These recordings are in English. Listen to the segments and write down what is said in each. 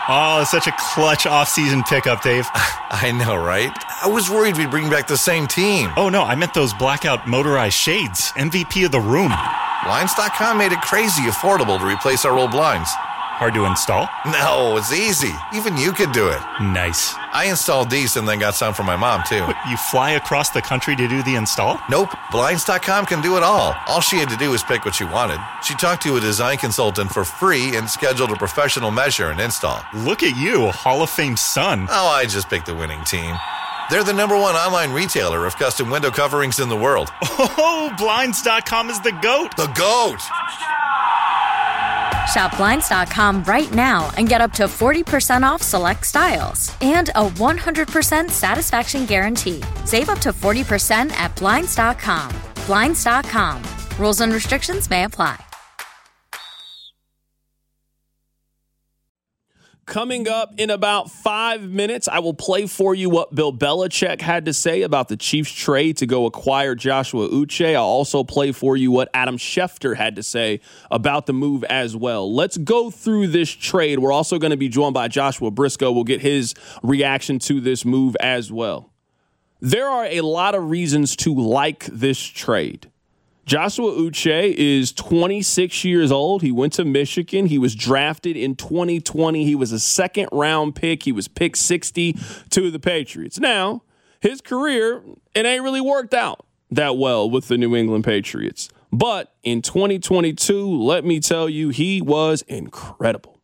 Oh, such a clutch off-season pickup, Dave. I know, right? I was worried we'd bring back the same team. Oh, no, I meant those blackout motorized shades. MVP of the room. Blinds.com made it crazy affordable to replace our old blinds. Hard to install? No, it's easy. Even you could do it. Nice. I installed these and then got some for my mom, too. What, you fly across the country to do the install? Nope. Blinds.com can do it all. All she had to do was pick what she wanted. She talked to a design consultant for free and scheduled a professional measure and install. Look at you, Hall of Fame son. Oh, I just picked the winning team. They're the #1 online retailer of custom window coverings in the world. Oh, Blinds.com is the GOAT. The GOAT! Shop Blinds.com right now and get up to 40% off select styles and a 100% satisfaction guarantee. Save up to 40% at Blinds.com. Blinds.com. Rules and restrictions may apply. Coming up in about 5 minutes, I will play for you what Bill Belichick had to say about the Chiefs' trade to go acquire Joshua Uche. I'll also play for you what Adam Schefter had to say about the move as well. Let's go through this trade. We're also going to be joined by Joshua Briscoe. We'll get his reaction to this move as well. There are a lot of reasons to like this trade. Joshua Uche is 26 years old. He went to Michigan. He was drafted in 2020. He was a second-round pick. He was picked 60 to the Patriots. Now, his career, it ain't really worked out that well with the New England Patriots. But in 2022, let me tell you, he was incredible.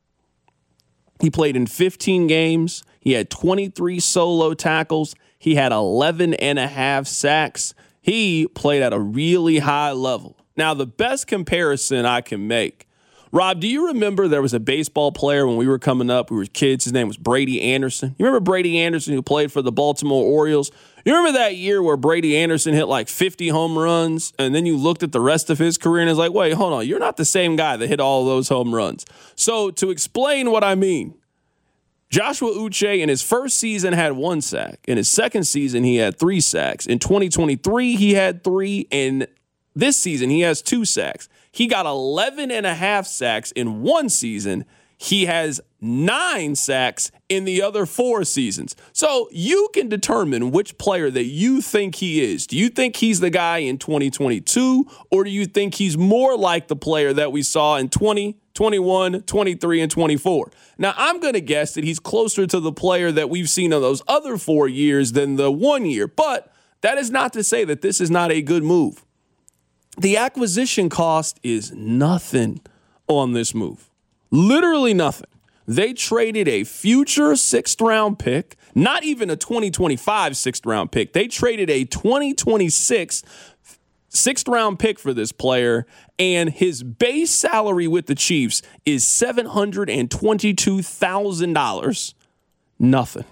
He played in 15 games. He had 23 solo tackles. He had 11 and a half sacks. He played at a really high level. Now, the best comparison I can make, Rob, do you remember there was a baseball player when we were coming up? We were kids. His name was Brady Anderson. You remember Brady Anderson who played for the Baltimore Orioles? You remember that year where Brady Anderson hit like 50 home runs, and then you looked at the rest of his career and it's like, wait, hold on. You're not the same guy that hit all those home runs. So to explain what I mean, Joshua Uche in his first season had 1 sack. In his second season, he had 3 sacks. In 2023, he had 3. And this season, he has 2 sacks. He got 11 and a half sacks in 1 season. He has 9 sacks in the other 4 seasons. So you can determine which player that you think he is. Do you think he's the guy in 2022, or do you think he's more like the player that we saw in 20, 21, 23, and 24? Now, I'm going to guess that he's closer to the player that we've seen in those other 4 years than the 1 year. But that is not to say that this is not a good move. The acquisition cost is nothing on this move. Literally nothing. They traded a future 6th-round pick, not even a 2025 6th-round pick. They traded a 2026 6th-round pick for this player, and his base salary with the Chiefs is $722,000. Nothing.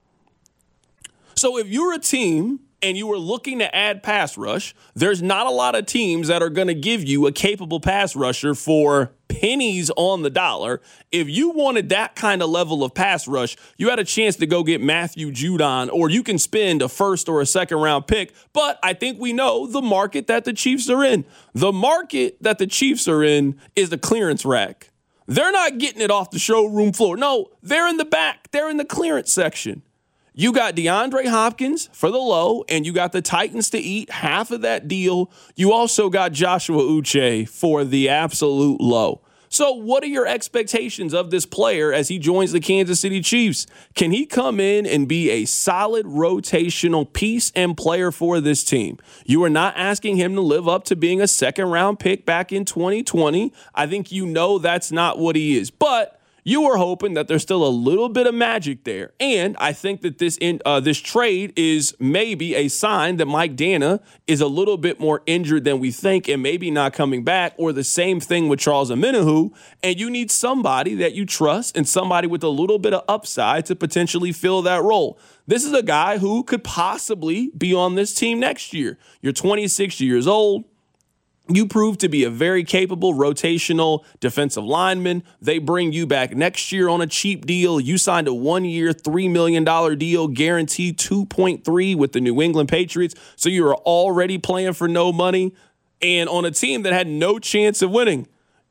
So if you're a team and you were looking to add pass rush, there's not a lot of teams that are going to give you a capable pass rusher for pennies on the dollar. If you wanted that kind of level of pass rush, you had a chance to go get Matthew Judon, or you can spend a 1st or a 2nd round pick. But I think we know the market that the Chiefs are in. The market that the Chiefs are in is the clearance rack. They're not getting it off the showroom floor. No, they're in the back. They're in the clearance section. You got DeAndre Hopkins for the low, and you got the Titans to eat half of that deal. You also got Joshua Uche for the absolute low. So what are your expectations of this player as he joins the Kansas City Chiefs? Can he come in and be a solid rotational piece and player for this team? You are not asking him to live up to being a 2nd-round pick back in 2020. I think you know that's not what he is. But you were hoping that there's still a little bit of magic there. And I think that this trade is maybe a sign that Mike Dana is a little bit more injured than we think and maybe not coming back, or the same thing with Charles Omenihu. And you need somebody that you trust and somebody with a little bit of upside to potentially fill that role. This is a guy who could possibly be on this team next year. You're 26 years old. You prove to be a very capable rotational defensive lineman. They bring you back next year on a cheap deal. You signed a 1-year, $3 million deal, guaranteed 2.3 with the New England Patriots. So you are already playing for no money and on a team that had no chance of winning.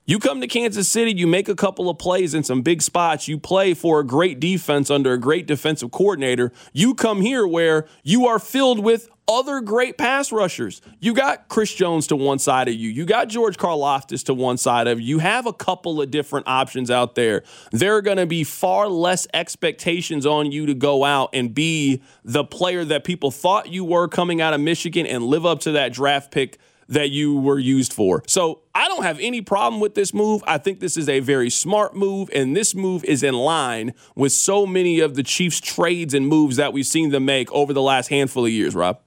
You come to Kansas City, you make a couple of plays in some big spots, you play for a great defense under a great defensive coordinator. You come here where you are filled with other great pass rushers. You got Chris Jones to one side of you. You got George Karlaftis to one side of you. You have a couple of different options out there. There are going to be far less expectations on you to go out and be the player that people thought you were coming out of Michigan and live up to that draft pick that you were used for. So I don't have any problem with this move. I think this is a very smart move, and this move is in line with so many of the Chiefs' trades and moves that we've seen them make over the last handful of years, Rob.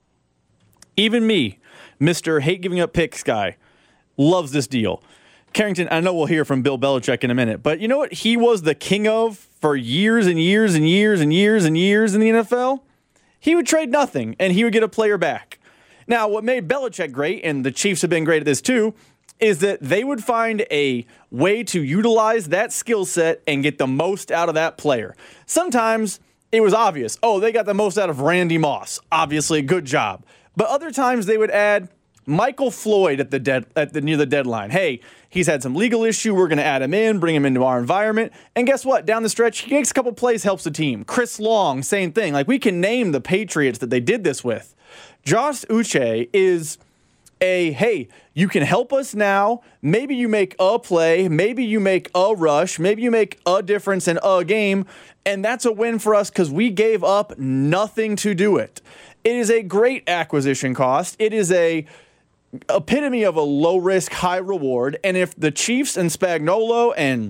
Even me, Mr. Hate Giving Up Picks guy, loves this deal. Carrington, I know we'll hear from Bill Belichick in a minute, but you know what he was the king of for years and years and years and years and years in the NFL? He would trade nothing, and he would get a player back. Now, what made Belichick great, and the Chiefs have been great at this too, is that they would find a way to utilize that skill set and get the most out of that player. Sometimes it was obvious. Oh, they got the most out of Randy Moss. Obviously, good job. But other times they would add Michael Floyd near the deadline. Hey, he's had some legal issue. We're going to add him in, bring him into our environment. And guess what? Down the stretch, he makes a couple plays, helps the team. Chris Long, same thing. Like, we can name the Patriots that they did this with. Josh Uche is hey, you can help us now. Maybe you make a play. Maybe you make a rush. Maybe you make a difference in a game. And that's a win for us because we gave up nothing to do it. It is a great acquisition cost. It is a epitome of a low-risk, high-reward. And if the Chiefs and Spagnuolo and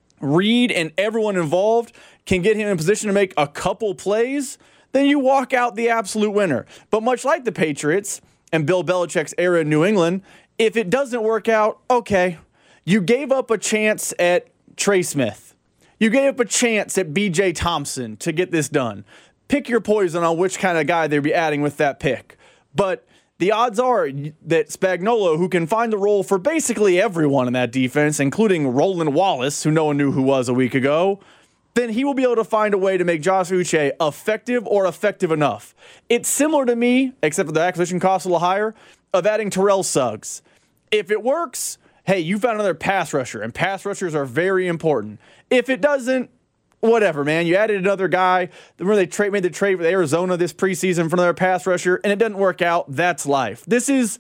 Reed and everyone involved can get him in a position to make a couple plays, then you walk out the absolute winner. But much like the Patriots and Bill Belichick's era in New England, if it doesn't work out, okay, you gave up a chance at Trey Smith. You gave up a chance at B.J. Thompson to get this done. Pick your poison on which kind of guy they'd be adding with that pick. But the odds are that Spagnuolo, who can find a role for basically everyone in that defense, including Roland Wallace, who no one knew who was a week ago, then he will be able to find a way to make Josh Uche effective or effective enough. It's similar to me, except for the acquisition cost a little higher, of adding Terrell Suggs. If it works, hey, you found another pass rusher, and pass rushers are very important. If it doesn't, whatever, man. You added another guy. Remember they made the trade with Arizona this preseason for another pass rusher, and it doesn't work out. That's life. This is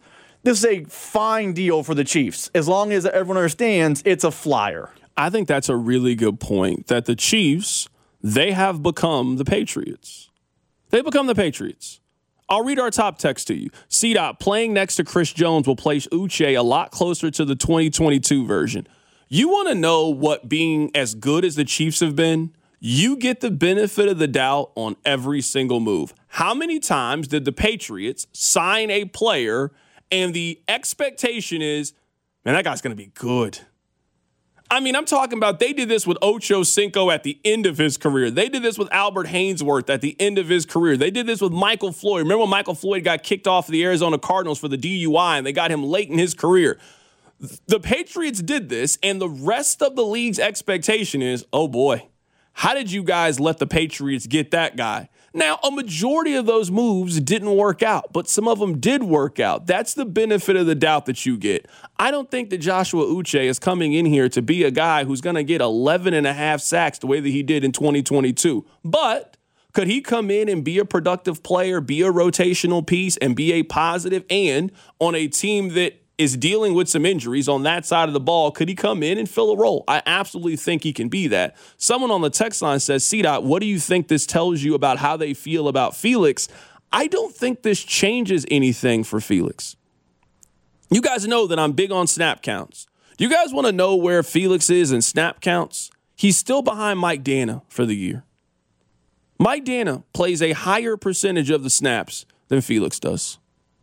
a fine deal for the Chiefs. As long as everyone understands it's a flyer. I think that's a really good point, that the Chiefs, they have become the Patriots. They become the Patriots. I'll read our top text to you. C-Dot, playing next to Chris Jones will place Uche a lot closer to the 2022 version. You want to know what being as good as the Chiefs have been? You get the benefit of the doubt on every single move. How many times did the Patriots sign a player and the expectation is, man, that guy's going to be good? I mean, I'm talking about they did this with Ocho Cinco at the end of his career. They did this with Albert Haynesworth at the end of his career. They did this with Michael Floyd. Remember when Michael Floyd got kicked off the Arizona Cardinals for the DUI and they got him late in his career? The Patriots did this, and the rest of the league's expectation is, oh boy, how did you guys let the Patriots get that guy? Now, a majority of those moves didn't work out, but some of them did work out. That's the benefit of the doubt that you get. I don't think that Joshua Uche is coming in here to be a guy who's going to get 11.5 sacks the way that he did in 2022. But could he come in and be a productive player, be a rotational piece, and be a positive? And on a team that is dealing with some injuries on that side of the ball, could he come in and fill a role? I absolutely think he can be that. Someone on the text line says, C-Dot, what do you think this tells you about how they feel about Felix? I don't think this changes anything for Felix. You guys know that I'm big on snap counts. Do you guys want to know where Felix is in snap counts? He's still behind Mike Danna for the year. Mike Danna plays a higher percentage of the snaps than Felix does.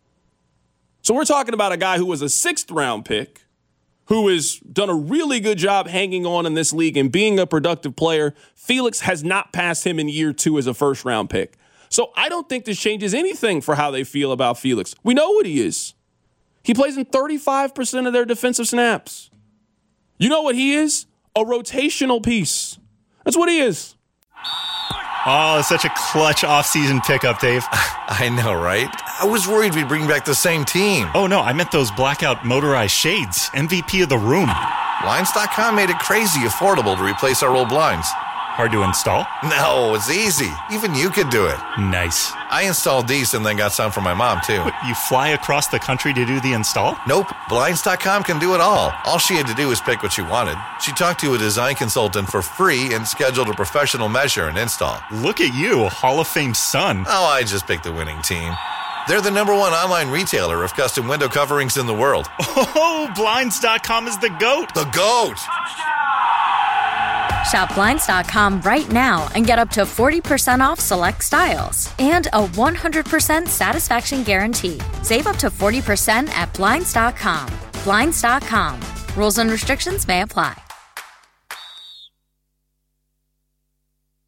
So we're talking about a guy who was a 6th-round pick, who has done a really good job hanging on in this league and being a productive player. Felix has not passed him in year 2 as a 1st-round pick. So I don't think this changes anything for how they feel about Felix. We know what he is. He plays in 35% of their defensive snaps. You know what he is? A rotational piece. That's what he is. Oh, such a clutch off-season pickup, Dave. I know, right? I was worried we'd bring back the same team. Oh, no, I meant those blackout motorized shades. MVP of the room. Blinds.com made it crazy affordable to replace our old blinds. Hard to install? No, it's easy. Even you could do it. Nice. I installed these and then got some for my mom, too. What, you fly across the country to do the install? Nope. Blinds.com can do it all. All she had to do was pick what she wanted. She talked to a design consultant for free and scheduled a professional measure and install. Look at you, Hall of Fame son. Oh, I just picked the winning team. They're the #1 online retailer of custom window coverings in the world. Oh, Blinds.com is the GOAT. The GOAT! Shop Blinds.com right now and get up to 40% off select styles and a 100% satisfaction guarantee. Save up to 40% at Blinds.com. Blinds.com. Rules and restrictions may apply.